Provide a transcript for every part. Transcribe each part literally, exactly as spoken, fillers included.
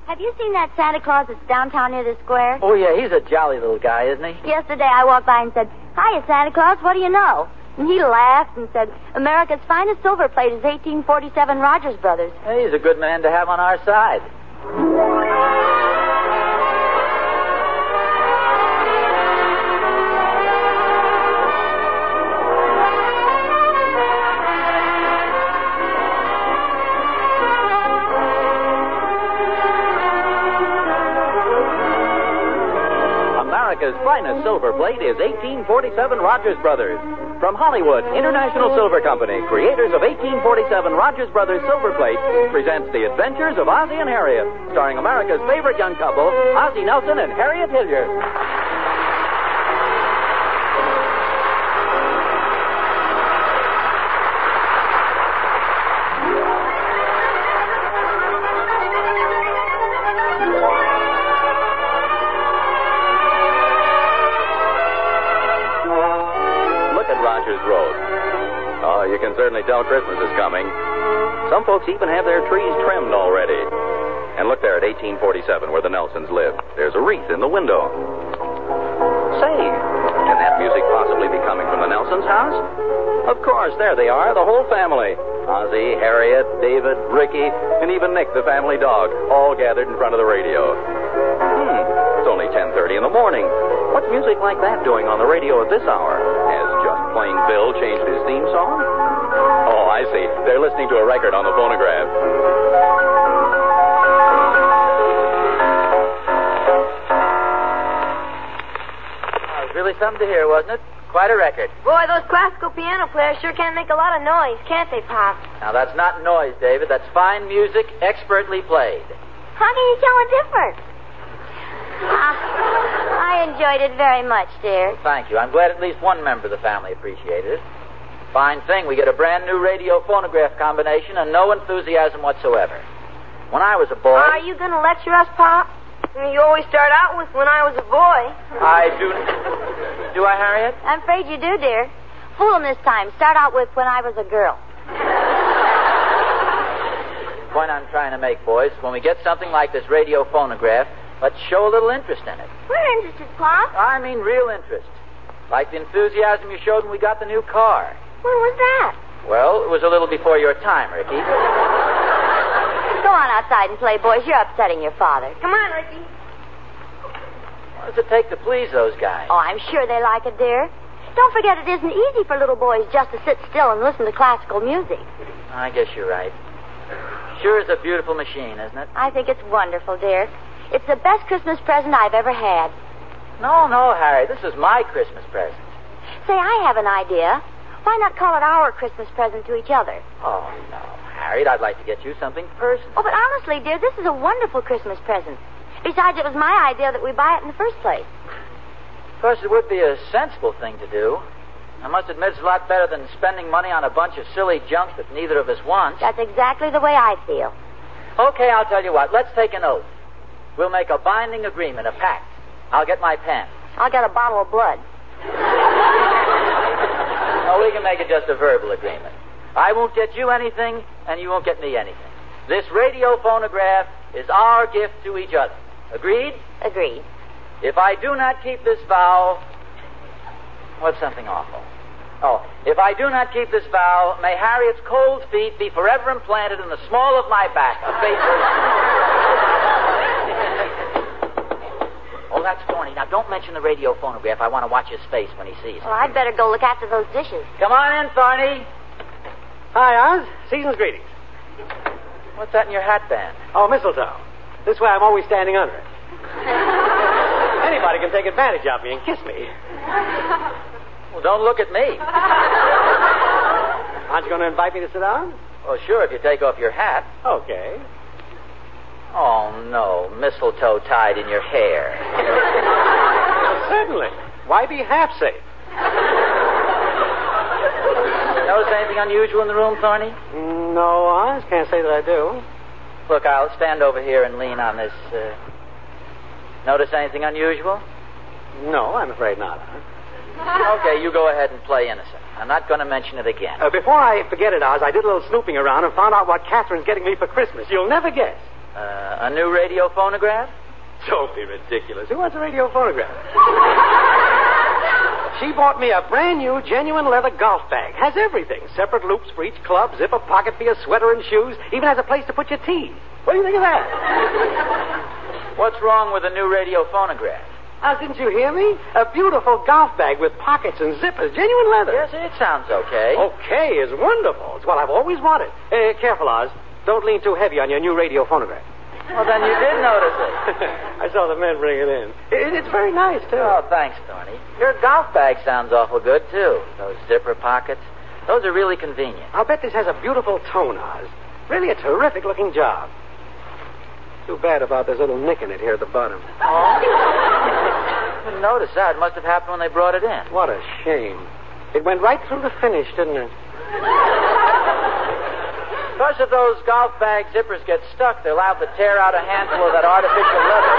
Have you seen that Santa Claus that's downtown near the square? Oh, yeah, he's a jolly little guy, isn't he? Yesterday I walked by and said, "Hiya, Santa Claus, what do you know?" And he laughed and said, "America's finest silver plate is eighteen forty-seven Rogers Brothers." Hey, he's a good man to have on our side. America's finest silver plate is eighteen forty-seven Rogers Brothers. From Hollywood, International Silver Company, creators of eighteen forty-seven Rogers Brothers Silver Plate, presents The Adventures of Ozzie and Harriet, starring America's favorite young couple, Ozzie Nelson and Harriet Hilliard. Certainly tell Christmas is coming. Some folks even have their trees trimmed already. And look there at eighteen forty-seven, where the Nelsons live. There's a wreath in the window. Say, can that music possibly be coming from the Nelsons' house? Of course, there they are, the whole family. Ozzie, Harriet, David, Ricky, and even Nick, the family dog, all gathered in front of the radio. Hmm, it's only ten thirty in the morning. What's music like that doing on the radio at this hour? Has Just Plain Bill changed his theme song? Oh, I see. They're listening to a record on the phonograph. Oh, it was really something to hear, wasn't it? Quite a record. Boy, those classical piano players sure can make a lot of noise, can't they, Pop? Now, that's not noise, David. That's fine music, expertly played. How can you tell a difference? Uh, I enjoyed it very much, dear. Well, thank you. I'm glad at least one member of the family appreciated it. Fine thing. We get a brand new radio phonograph combination and no enthusiasm whatsoever. When I was a boy... Are you going to lecture us, Pop? You always start out with when I was a boy. I do... Do I, Harriet? I'm afraid you do, dear. Fool 'em this time. Start out with when I was a girl. The point I'm trying to make, boys, when we get something like this radio phonograph, let's show a little interest in it. We're interested, Pop. I mean real interest. Like the enthusiasm you showed when we got the new car. When was that? Well, it was a little before your time, Ricky. Go on outside and play, boys. You're upsetting your father. Come on, Ricky. What does it take to please those guys? Oh, I'm sure they like it, dear. Don't forget it isn't easy for little boys just to sit still and listen to classical music. I guess you're right. Sure is a beautiful machine, isn't it? I think it's wonderful, dear. It's the best Christmas present I've ever had. No, no, Harry. This is my Christmas present. Say, I have an idea. Why not call it our Christmas present to each other? Oh, no, Harriet, I'd like to get you something personal. Oh, but honestly, dear, this is a wonderful Christmas present. Besides, it was my idea that we buy it in the first place. Of course, it would be a sensible thing to do. I must admit it's a lot better than spending money on a bunch of silly junk that neither of us wants. That's exactly the way I feel. Okay, I'll tell you what. Let's take an oath. We'll make a binding agreement, a pact. I'll get my pen. I'll get a bottle of blood. Oh, we can make it just a verbal agreement. I won't get you anything, and you won't get me anything. This radio phonograph is our gift to each other. Agreed? Agreed. If I do not keep this vow... What's something awful? Oh, if I do not keep this vow, may Harriet's cold feet be forever implanted in the small of my back. A faithful... Oh, that's Thorny. Now, don't mention the radio phonograph. I want to watch his face when he sees it. Well, I'd better go look after those dishes. Come on in, Thorny. Hi, Oz. Season's greetings. What's that in your hat band? Oh, mistletoe. This way I'm always standing under it. Anybody can take advantage of me and kiss me. Well, don't look at me. Aren't you going to invite me to sit down? Oh, sure, if you take off your hat. Okay. Oh, no. Mistletoe tied in your hair. Well, certainly. Why be half safe? Notice anything unusual in the room, Thorny? No, Oz. Can't say that I do. Look, I'll stand over here and lean on this. Uh... Notice anything unusual? No, I'm afraid not. Huh? Okay, you go ahead and play innocent. I'm not going to mention it again. Uh, before I forget it, Oz, I did a little snooping around and found out what Catherine's getting me for Christmas. You'll never guess. Uh, a new radio phonograph? Don't be ridiculous. Who wants a radio phonograph? She bought me a brand new, genuine leather golf bag. Has everything. Separate loops for each club, zipper pocket for your sweater and shoes, even has a place to put your tea. What do you think of that? What's wrong with a new radio phonograph? Oh, didn't you hear me? A beautiful golf bag with pockets and zippers, genuine leather. Yes, it sounds okay. Okay is wonderful. It's what I've always wanted. Uh, careful, Oz. Don't lean too heavy on your new radio phonograph. Well, then you did notice it. I saw the men bring it in. It, it's very nice, too. Oh, thanks, Tony. Your golf bag sounds awful good, too. Those zipper pockets. Those are really convenient. I'll bet this has a beautiful tone, Oz. Really a terrific-looking job. Too bad about this little nick in it here at the bottom. Oh? I didn't notice that. It must have happened when they brought it in. What a shame. It went right through the finish, didn't it? Of course, if those golf bag zippers get stuck, they'll have to tear out a handful of that artificial leather.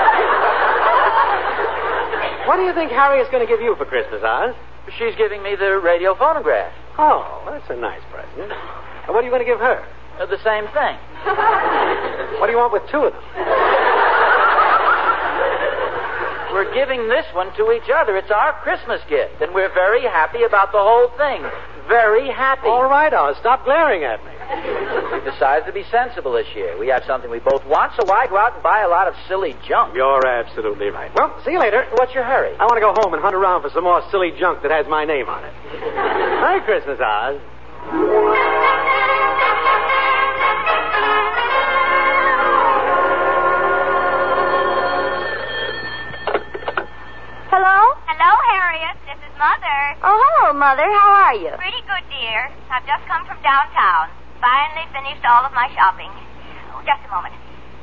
What do you think Harriet's going to give you for Christmas, Oz? She's giving me the radio phonograph. Oh, well, that's a nice present. And what are you going to give her? Uh, the same thing. What do you want with two of them? We're giving this one to each other. It's our Christmas gift, and we're very happy about the whole thing. Very happy. All right, Oz, stop glaring at me. We've decided to be sensible this year. We have something we both want, so why go out and buy a lot of silly junk? You're absolutely right. Well, see you later. What's your hurry? I want to go home and hunt around for some more silly junk that has my name on it. Merry Christmas, Oz. Hello? Hello, Harriet. This is Mother. Oh, hello, Mother. How are you? Pretty good, dear. I've just come from downtown. Finally finished all of my shopping. Oh, just a moment.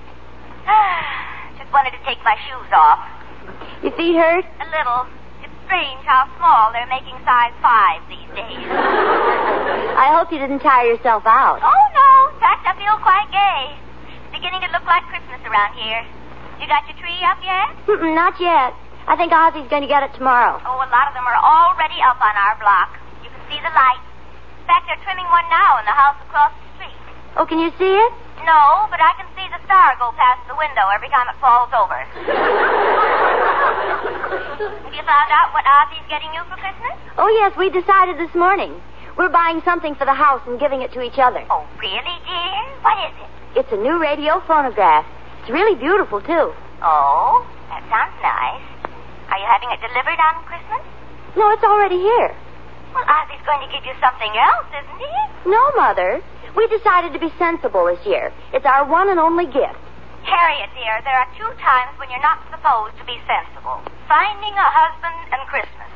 Just wanted to take my shoes off. Your feet hurt? A little. It's strange how small they're making size five these days. I hope you didn't tire yourself out. Oh, no. In fact, I feel quite gay. It's beginning to look like Christmas around here. You got your tree up yet? Mm-mm, not yet. I think Ozzy's going to get it tomorrow. Oh, a lot of them are already up on our block. You can see the lights. In fact, they're trimming one now in the house across the street. Oh, can you see it? No, but I can see the star go past the window every time it falls over. Have you found out what Ozzy's getting you for Christmas? Oh, yes, we decided this morning. We're buying something for the house and giving it to each other. Oh, really, dear? What is it? It's a new radio phonograph. It's really beautiful, too. Oh, that sounds nice. Are you having it delivered on Christmas? No, it's already here. Well, Ozzy's going to give you something else, isn't he? No, Mother. We decided to be sensible this year. It's our one and only gift. Harriet, dear, there are two times when you're not supposed to be sensible. Finding a husband and Christmas.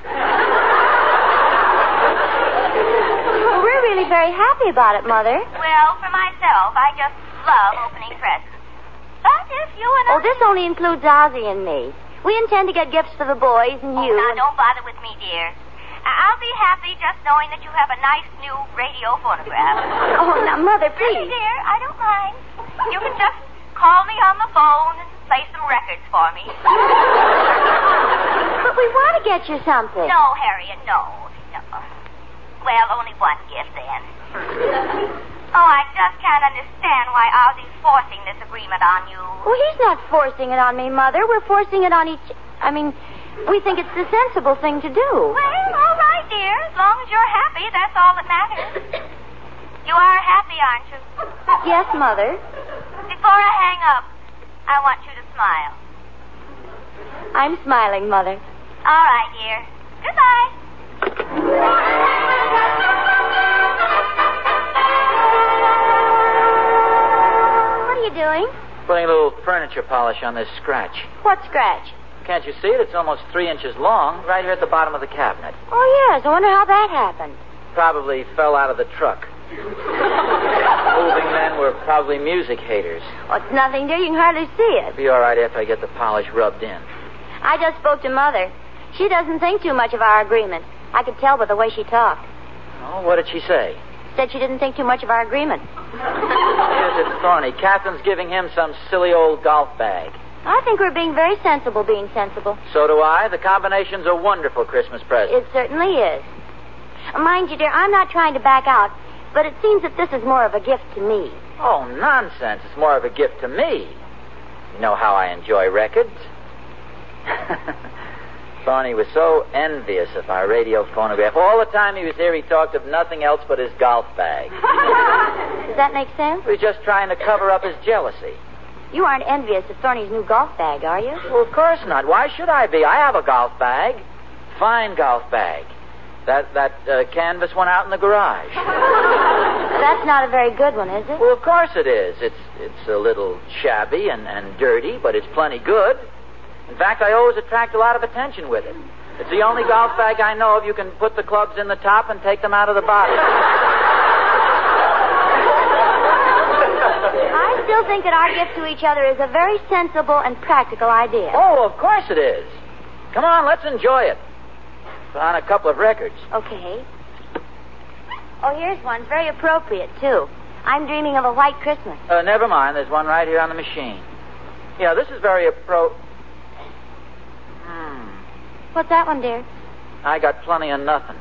Well, we're really very happy about it, Mother. Well, for myself, I just love opening presents. But if you and I... Oh, this only includes Ozzy and me. We intend to get gifts for the boys and Oh, you. now, and... don't bother with me, dear. I'll be happy just knowing that you have a nice new radio phonograph. Oh, now, Mother, Really, please. dear, I don't mind. You can just call me on the phone and play some records for me. But we want to get you something. No, Harriet, no. No. Well, only one gift, then. Oh, I just can't understand why Ozzy's forcing this agreement on you. Well, he's not forcing it on me, Mother. We're forcing it on each... I mean, we think it's the sensible thing to do. Well, all right, dear. As long as you're happy, that's all that matters. You are happy, aren't you? Yes, Mother. Before I hang up, I want you to smile. I'm smiling, Mother. All right, dear. Goodbye. What are you doing? Putting a little furniture polish on this scratch. What scratch? Can't you see it? It's almost three inches long, right here at the bottom of the cabinet. Oh, yes. I wonder how that happened. Probably fell out of the truck. Moving men were probably music haters. Oh, it's nothing, dear. You can hardly see it. It'll be all right after I get the polish rubbed in. I just spoke to Mother. She doesn't think too much of our agreement. I could tell by the way she talked. Oh, what did she say? Said she didn't think too much of our agreement. Here's it, Thorny. Catherine's giving him some silly old golf bag. I think we're being very sensible being sensible. So do I. The combination's a wonderful Christmas present. It certainly is. Mind you, dear, I'm not trying to back out, but it seems that this is more of a gift to me. Oh, nonsense. It's more of a gift to me. You know how I enjoy records. Thorny was so envious of our radio phonograph. All the time he was here, he talked of nothing else but his golf bag. Does that make sense? He was just trying to cover up his jealousy. You aren't envious of Thorny's new golf bag, are you? Well, of course not. Why should I be? I have a golf bag. Fine golf bag. That that uh, canvas one out in the garage. That's not a very good one, is it? Well, of course it is. It's it's a little shabby and, and dirty, but it's plenty good. In fact, I always attract a lot of attention with it. It's the only golf bag I know of you can put the clubs in the top and take them out of the bottom. I still think that our gift to each other is a very sensible and practical idea. Oh, of course it is. Come on, let's enjoy it. Put on a couple of records. Okay. Oh, here's one. It's very appropriate, too. I'm dreaming of a white Christmas. Uh, never mind. There's one right here on the machine. Yeah, this is very appro... Hmm. What's that one, dear? I got plenty of nothing.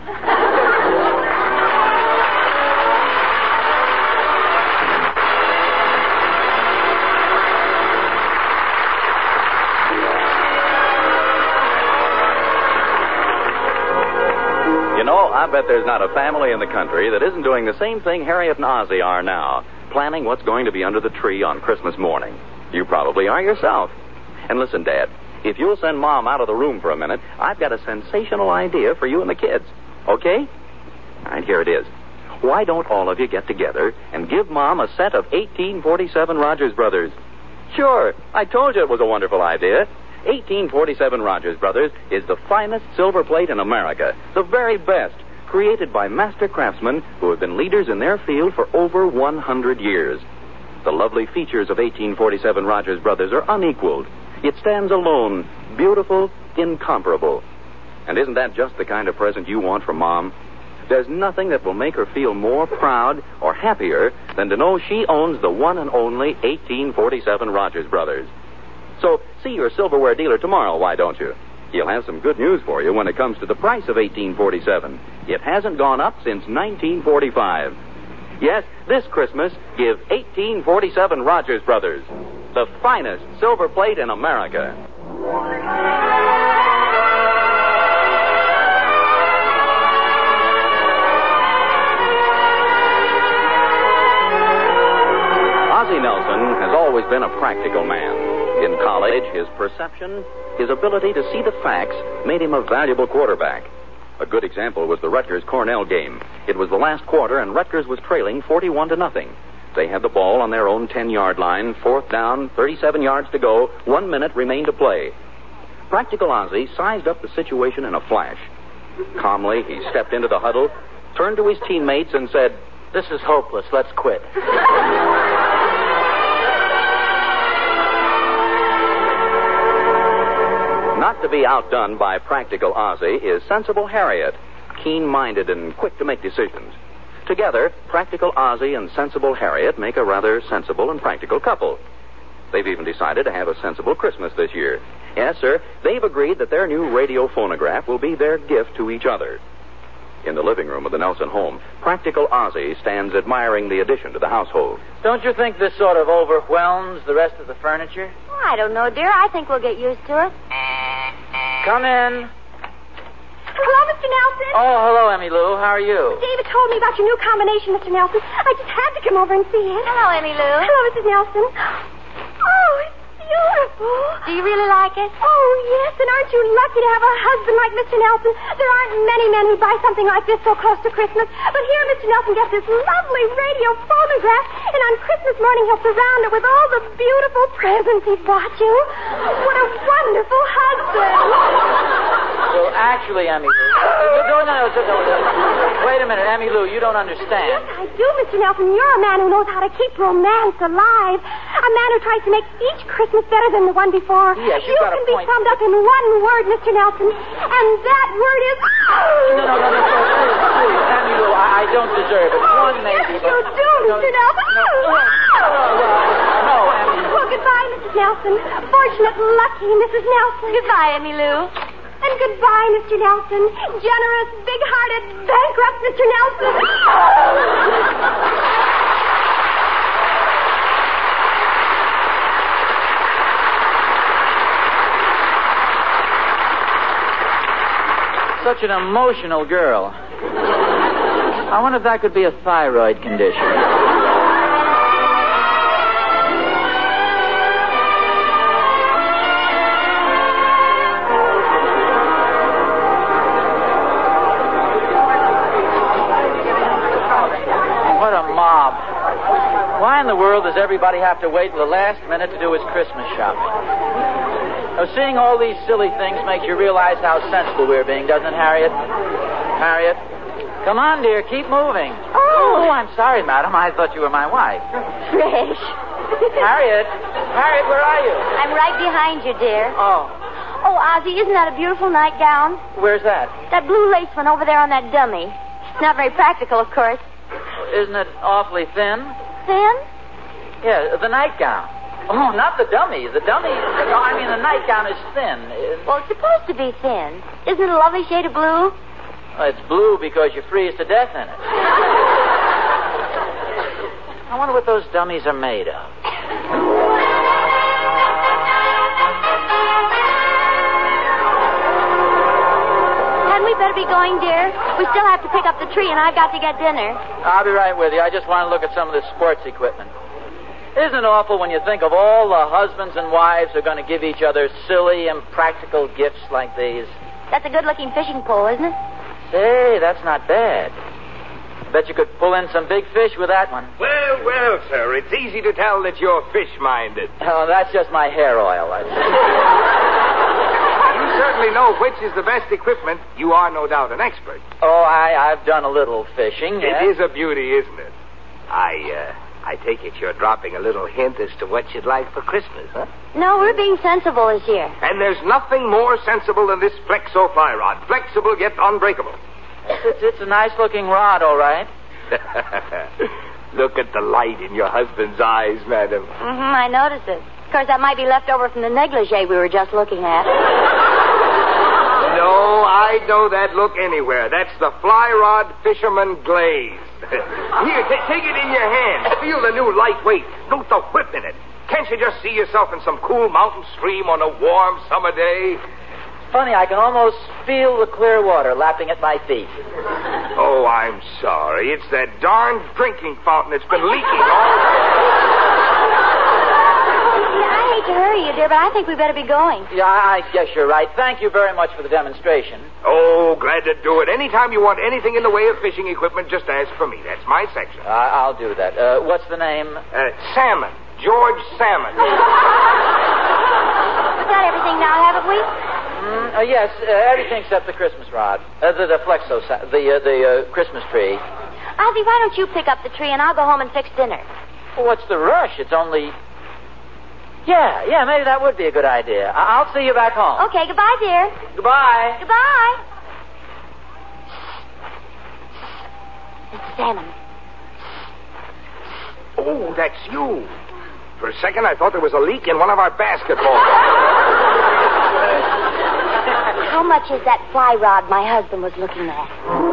You know, I bet there's not a family in the country that isn't doing the same thing Harriet and Ozzie are now, planning what's going to be under the tree on Christmas morning. You probably are yourself. And listen, Dad, if you'll send Mom out of the room for a minute, I've got a sensational idea for you and the kids. Okay? All right, here it is. Why don't all of you get together and give Mom a set of eighteen forty-seven Rogers Brothers? Sure, I told you it was a wonderful idea. eighteen forty-seven Rogers Brothers is the finest silver plate in America, the very best, created by master craftsmen who have been leaders in their field for over one hundred years. The lovely features of eighteen forty-seven Rogers Brothers are unequaled. It stands alone, beautiful, incomparable. And isn't that just the kind of present you want from Mom? There's nothing that will make her feel more proud or happier than to know she owns the one and only eighteen forty-seven Rogers Brothers. So see your silverware dealer tomorrow, why don't you? He'll have some good news for you when it comes to the price of eighteen forty-seven. It hasn't gone up since nineteen forty-five. Yes, this Christmas, give eighteen forty-seven Rogers Brothers the finest silver plate in America. Ozzie Nelson has always been a practical man. In college, his perception, his ability to see the facts made him a valuable quarterback. A good example was the Rutgers-Cornell game. It was the last quarter, and Rutgers was trailing forty-one to nothing. They had the ball on their own ten-yard line, fourth down, thirty-seven yards to go, one minute remained to play. Practical Ozzie sized up the situation in a flash. Calmly, he stepped into the huddle, turned to his teammates, and said, This is hopeless. Let's quit. Not to be outdone by Practical Ozzie is Sensible Harriet, keen-minded and quick to make decisions. Together, Practical Ozzie and Sensible Harriet make a rather sensible and practical couple. They've even decided to have a sensible Christmas this year. Yes, sir, they've agreed that their new radio phonograph will be their gift to each other. In the living room of the Nelson home, Practical Ozzie stands admiring the addition to the household. Don't you think this sort of overwhelms the rest of the furniture? Oh, I don't know, dear. I think we'll get used to it. Come in. Hello, Mister Nelson. Oh, hello, Emmy Lou. How are you? David told me about your new combination, Mister Nelson. I just had to come over and see it. Hello, Emmy Lou. Hello, Missus Nelson. Oh, it's beautiful. Do you really like it? Oh, yes, and aren't you lucky to have a husband like Mister Nelson? There aren't many men who buy something like this so close to Christmas. But here Mister Nelson gets this lovely radio phonograph, and on Christmas morning he'll surround it with all the beautiful presents he bought you. What a wonderful husband. Well, actually, Emmy Lou... No, no, no, no, no, no. Wait a minute, Emmy Lou, you don't understand. Yes, I do, Mister Nelson. You're a man who knows how to keep romance alive. A man who tries to make each Christmas better than the one before. Yes, you've you got a can be point. summed up in one word, Mister Nelson, and that word is... No, no, no, no, no, please, please, Emmy Lou, I, I don't deserve it. Oh, One maybe, yes, but... you do, Mister No, Nelson. no, no, no, Emmy Lou. Well, goodbye, Missus Nelson. Fortunate, lucky Missus Nelson. Goodbye, Emmy Lou. And And goodbye, Mister Nelson. Generous, big-hearted, bankrupt Mister Nelson. Such an emotional girl. I wonder if that could be a thyroid condition. What a mob. Why in the world does everybody have to wait till the last minute to do his Christmas shopping? Now, seeing all these silly things makes you realize how sensible we're being, doesn't it, Harriet? Harriet? Come on, dear, keep moving. Oh. Oh, I'm sorry, madam. I thought you were my wife. Fresh. Harriet? Harriet, where are you? I'm right behind you, dear. Oh. Oh, Ozzie, isn't that a beautiful nightgown? Where's that? That blue lace one over there on that dummy. It's not very practical, of course. Isn't it awfully thin? Thin? Yeah, the nightgown. Oh, not the dummy. The dummy... No, I mean, the nightgown is thin. It- Well, it's supposed to be thin. Isn't it a lovely shade of blue? Well, it's blue because you freeze to death in it. I wonder what those dummies are made of. Hadn't we better be going, dear? We still have to pick up the tree, and I've got to get dinner. I'll be right with you. I just want to look at some of this sports equipment. Isn't it awful when you think of all the husbands and wives who are going to give each other silly, impractical gifts like these? That's a good-looking fishing pole, isn't it? Say, that's not bad. Bet you could pull in some big fish with that one. Well, well, sir, it's easy to tell that you're fish-minded. Oh, that's just my hair oil. That's... You certainly know which is the best equipment. You are no doubt an expert. Oh, I, I've done a little fishing. It yes. is a beauty, isn't it? I, uh, I take it you're dropping a little hint as to what you'd like for Christmas, huh? No, we're being sensible this year. And there's nothing more sensible than this Flexo fly rod. Flexible yet unbreakable. It's, it's a nice-looking rod, all right. Look at the light in your husband's eyes, madam. Mm-hmm, I noticed it. Of course, that might be left over from the negligee we were just looking at. No, I know that look anywhere. That's the fly rod fisherman glaze. Here, t- take it in your hand. Feel the new lightweight. Note the whip in it. Can't you just see yourself in some cool mountain stream on a warm summer day? Funny, I can almost feel the clear water lapping at my feet. Oh, I'm sorry. It's that darn drinking fountain that's been leaking all Yeah, I hate to hurry you, dear, but I think we better be going. Yeah, I guess you're right. Thank you very much for the demonstration. Oh, glad to do it. Anytime you want anything in the way of fishing equipment, just ask for me. That's my section. I- I'll do that. Uh, what's the name? Uh, Salmon. George Salmon. We've got everything now, haven't we? Mm, uh, yes, uh, everything except the Christmas rod. Uh, the, the Flexo, sa- the, uh, the uh, Christmas tree. Ozzie, why don't you pick up the tree and I'll go home and fix dinner? Well, what's the rush? It's only... Yeah, yeah, maybe that would be a good idea. I- I'll see you back home. Okay, goodbye, dear. Goodbye. Goodbye. Mister Salmon. Oh, that's you. For a second, I thought there was a leak in one of our basketballs. How much is that fly rod my husband was looking at?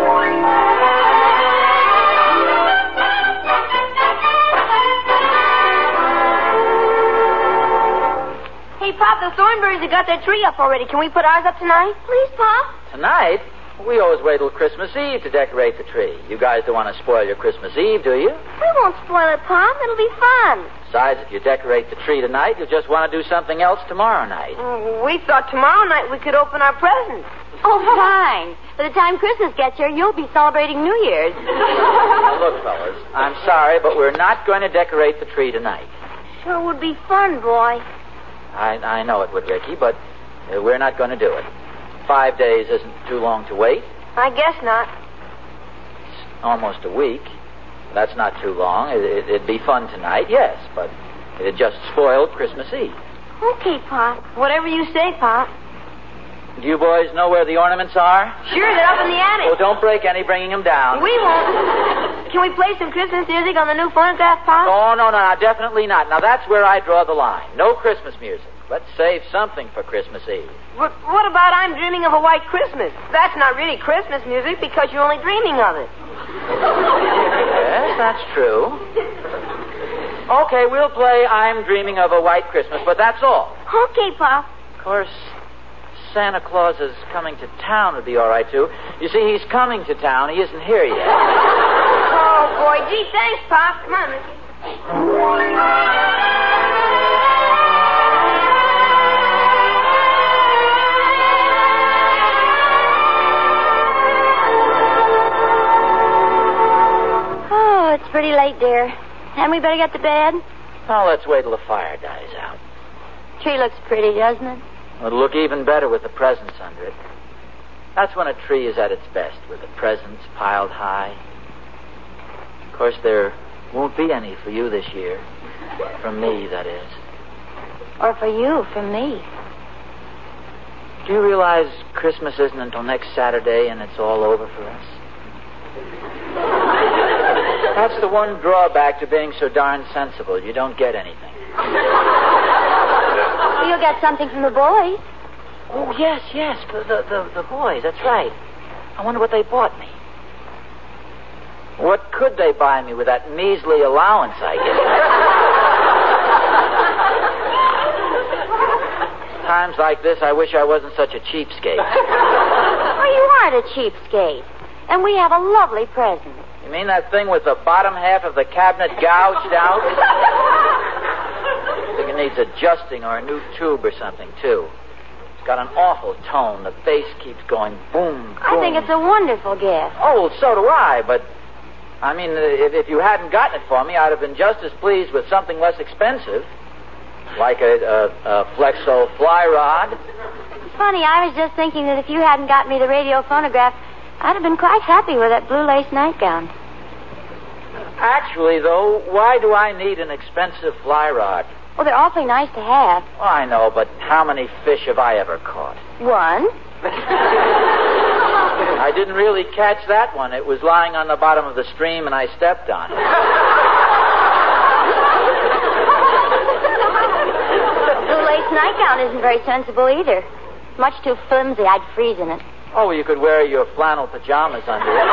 Hey, Pop, the Thornberrys have got their tree up already. Can we put ours up tonight? Please, Pop. Tonight? We always wait till Christmas Eve to decorate the tree. You guys don't want to spoil your Christmas Eve, do you? We won't spoil it, Pop. It'll be fun. Besides, if you decorate the tree tonight, you'll just want to do something else tomorrow night. Mm, we thought tomorrow night we could open our presents. Oh, fine. By the time Christmas gets here, you'll be celebrating New Year's. Now, look, fellas, I'm sorry, but we're not going to decorate the tree tonight. Sure would be fun, boy. I, I know it would, Ricky, but uh, we're not going to do it. Five days isn't too long to wait. I guess not. It's almost a week. That's not too long. It, it, it'd be fun tonight, yes, but it'd just spoil Christmas Eve. Okay, Pop. Whatever you say, Pop. Do you boys know where the ornaments are? Sure, they're up in the attic. Well, don't break any bringing them down. We won't. can we play some Christmas music on the new phonograph, Pop? Oh, no, no, no, definitely not. Now, that's where I draw the line. No Christmas music. Let's save something for Christmas Eve. But what about I'm Dreaming of a White Christmas? That's not really Christmas music because you're only dreaming of it. Yes, that's true. Okay, we'll play I'm Dreaming of a White Christmas, but that's all. Okay, Pop. Of course, Santa Claus is coming to town would be all right, too. You see, he's coming to town. He isn't here yet. Oh, boy. Gee, thanks, Pop. Come on, Mickey. Oh, it's pretty late, dear. Hadn't we better get to bed? Oh, let's wait till the fire dies out. Tree looks pretty, doesn't it? It'll look even better with the presents under it. That's when a tree is at its best, with the presents piled high. Of course, there won't be any for you this year. From me, that is. Or for you, from me. Do you realize Christmas isn't until next Saturday and it's all over for us? That's the one drawback to being so darn sensible. You don't get anything. You'll get something from the boys. Oh, yes, yes, the, the, the, the boys, that's right. I wonder what they bought me. What could they buy me with that measly allowance I get? Times like this, I wish I wasn't such a cheapskate. Well, you aren't a cheapskate. And we have a lovely present. You mean that thing with the bottom half of the cabinet gouged out? I think it needs adjusting or a new tube or something, too. It's got an awful tone. The bass keeps going boom, boom. I think it's a wonderful gift. Oh, so do I, but... I mean, if, if you hadn't gotten it for me, I'd have been just as pleased with something less expensive. Like a, a, a Flexo fly rod. It's funny, I was just thinking that if you hadn't got me the radio phonograph, I'd have been quite happy with that blue lace nightgown. Actually, though, why do I need an expensive fly rod? Well, they're awfully nice to have. Oh, I know, but how many fish have I ever caught? One. I didn't really catch that one. It was lying on the bottom of the stream, and I stepped on it. Blue lace nightgown isn't very sensible either. Much too flimsy. I'd freeze in it. Oh, you could wear your flannel pajamas under it.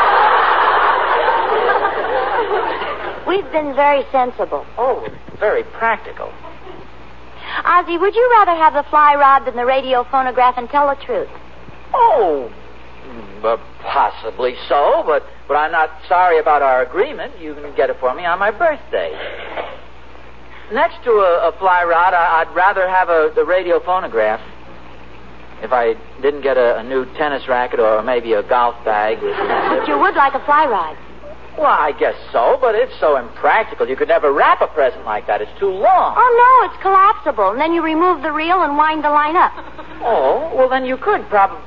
We've been very sensible. Oh, very practical. Ozzie, would you rather have the fly rod than the radio phonograph, and tell the truth? Oh, uh, possibly so, but, but I'm not sorry about our agreement. You can get it for me on my birthday. Next to a, a fly rod, I, I'd rather have a, the radio phonograph. If I didn't get a, a new tennis racket or maybe a golf bag. With... But you would like a fly rod. Well, I guess so, but it's so impractical. You could never wrap a present like that. It's too long. Oh, no, it's collapsible. And then you remove the reel and wind the line up. Oh, well, then you could probably...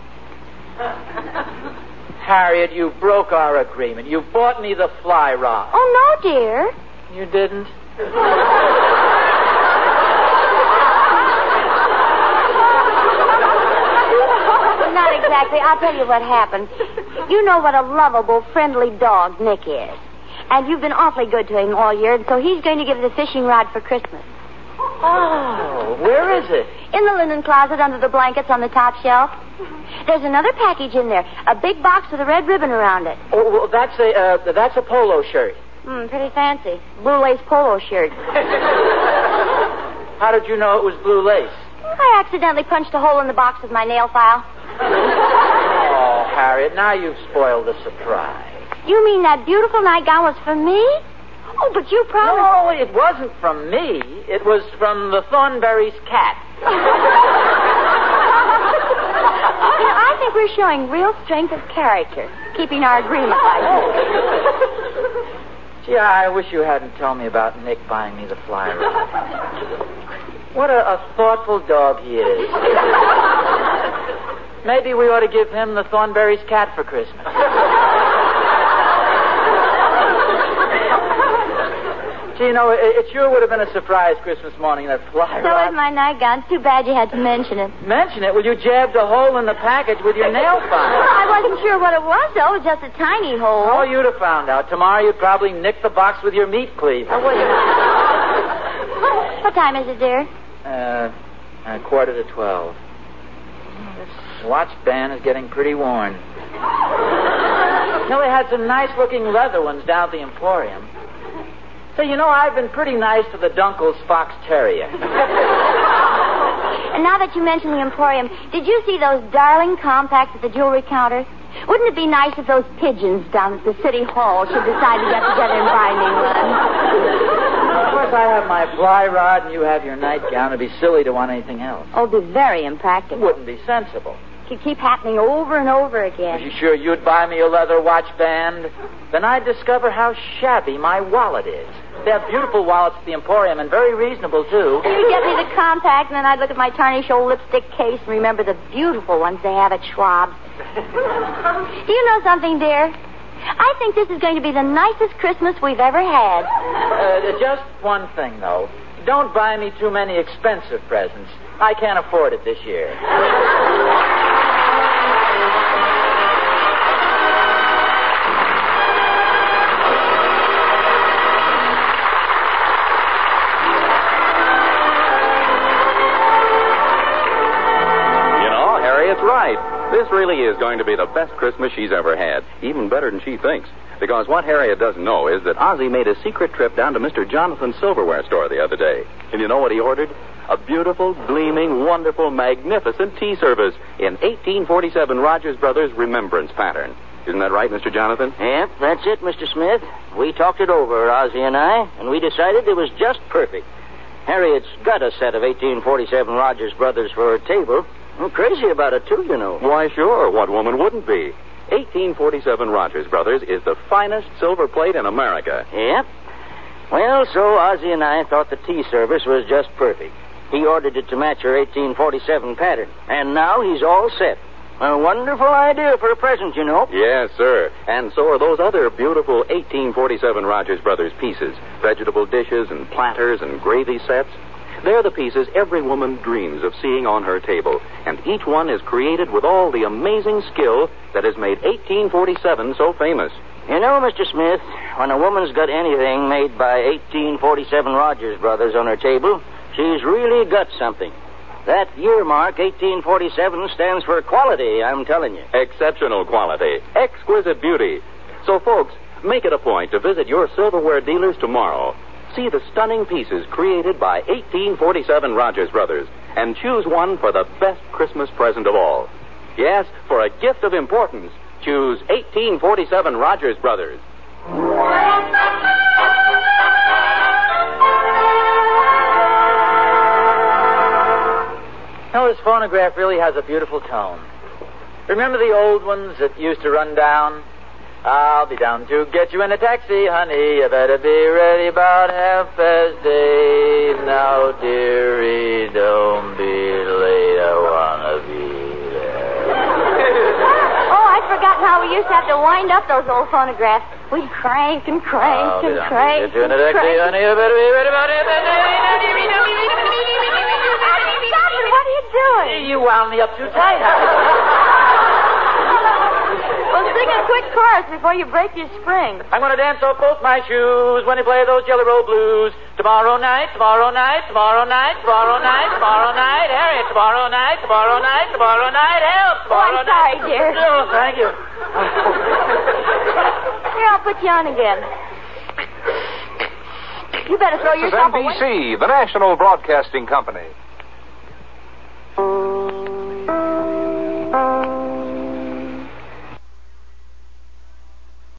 Harriet, you broke our agreement. You bought me the fly rod. Oh, no, dear. You didn't? Not exactly. I'll tell you what happened. You know what a lovable, friendly dog Nick is. And you've been awfully good to him all year, and so he's going to give the fishing rod for Christmas. Oh, where is it? In the linen closet under the blankets on the top shelf. There's another package in there, a big box with a red ribbon around it. Oh, well, that's a uh, that's a polo shirt. Hmm, pretty fancy. Blue lace polo shirt. How did you know it was blue lace? I accidentally punched a hole in the box with my nail file. Oh, Harriet, now you've spoiled the surprise. You mean that beautiful nightgown was for me? Oh, but you promised... No, it wasn't from me. It was from the Thornberry's cat. You know, I think we're showing real strength of character, keeping our agreement like this. Gee, I wish you hadn't told me about Nick buying me the fly rod. What a, a thoughtful dog he is. Maybe we ought to give him the Thornberry's cat for Christmas. Gee, you know, it, it sure would have been a surprise Christmas morning, that fly So rod. is my nightgown. It's too bad you had to mention it. Mention it? Well, you jabbed a hole in the package with your nail file. Well, I wasn't sure what it was, though. It was just a tiny hole. Oh, you'd have found out. Tomorrow you'd probably nick the box with your meat cleaver. I wouldn't. What time is it, dear? Uh, a quarter to twelve. This watch band is getting pretty worn. You know, they had some nice-looking leather ones down at the Emporium. So, you know, I've been pretty nice to the Dunkle's Fox Terrier. And now that you mention the Emporium, did you see those darling compacts at the jewelry counter? Wouldn't it be nice if those pigeons down at the City Hall should decide to get together and buy me one? Of course, I have my fly rod and you have your nightgown. It'd be silly to want anything else. Oh, it'd be very impractical. It wouldn't be sensible. It could keep happening over and over Are again. you sure you'd buy me a leather watch band? Then I'd discover how shabby my wallet is. They have beautiful wallets at the Emporium and very reasonable, too. You'd get me the compact, and then I'd look at my tarnished old lipstick case and remember the beautiful ones they have at Schwab's. Do you know something, dear? I think this is going to be the nicest Christmas we've ever had. Uh, just one thing, though. Don't buy me too many expensive presents. I can't afford it this year. Right. This really is going to be the best Christmas she's ever had. Even better than she thinks. Because what Harriet doesn't know is that Ozzie made a secret trip down to Mister Jonathan's silverware store the other day. And you know what he ordered? A beautiful, gleaming, wonderful, magnificent tea service in eighteen forty-seven Rogers Brothers remembrance pattern. Isn't that right, Mister Jonathan? Yep, that's it, Mister Smith. We talked it over, Ozzie and I, and we decided it was just perfect. Harriet's got a set of eighteen forty-seven Rogers Brothers for her table. I'm crazy about it, too, you know. Why, sure. What woman wouldn't be? eighteen forty-seven Rogers Brothers is the finest silver plate in America. Yep. Well, so Ozzie and I thought the tea service was just perfect. He ordered it to match her eighteen forty-seven pattern. And now he's all set. A wonderful idea for a present, you know. Yes, sir. And so are those other beautiful eighteen forty-seven Rogers Brothers pieces. Vegetable dishes and platters and gravy sets. They're the pieces every woman dreams of seeing on her table, and each one is created with all the amazing skill that has made eighteen forty-seven so famous. You know, Mister Smith, when a woman's got anything made by eighteen forty-seven Rogers Brothers on her table, she's really got something. That year mark, eighteen forty-seven, stands for quality, I'm telling you. Exceptional quality. Exquisite beauty. So, folks, make it a point to visit your silverware dealers tomorrow. See the stunning pieces created by eighteen forty-seven Rogers Brothers and choose one for the best Christmas present of all. Yes, for a gift of importance, choose eighteen forty-seven Rogers Brothers. Now, this phonograph really has a beautiful tone. Remember the old ones that used to run down? I'll be down to get you in a taxi, honey. You better be ready about half past eight. Now, dearie, don't be late. I wanna be there. Oh, I'd forgotten how we used to have to wind up those old phonographs. We'd crank and crank I'll be and down crank. to get you in a taxi, crank. honey. You better be ready about half past eight. Stop it! What are you doing? You wound me up too tight. Well, sing a quick chorus before you break your spring. I'm going to dance off both my shoes when they play those Jelly Roll Blues. Tomorrow night, tomorrow night, tomorrow night, tomorrow night, tomorrow night, Harriet, tomorrow night, tomorrow night, tomorrow night, help, tomorrow Oh, I'm sorry, night. dear. Oh, thank you. Here, I'll put you on again. You better throw This is yourself N B C, away. the National Broadcasting Company.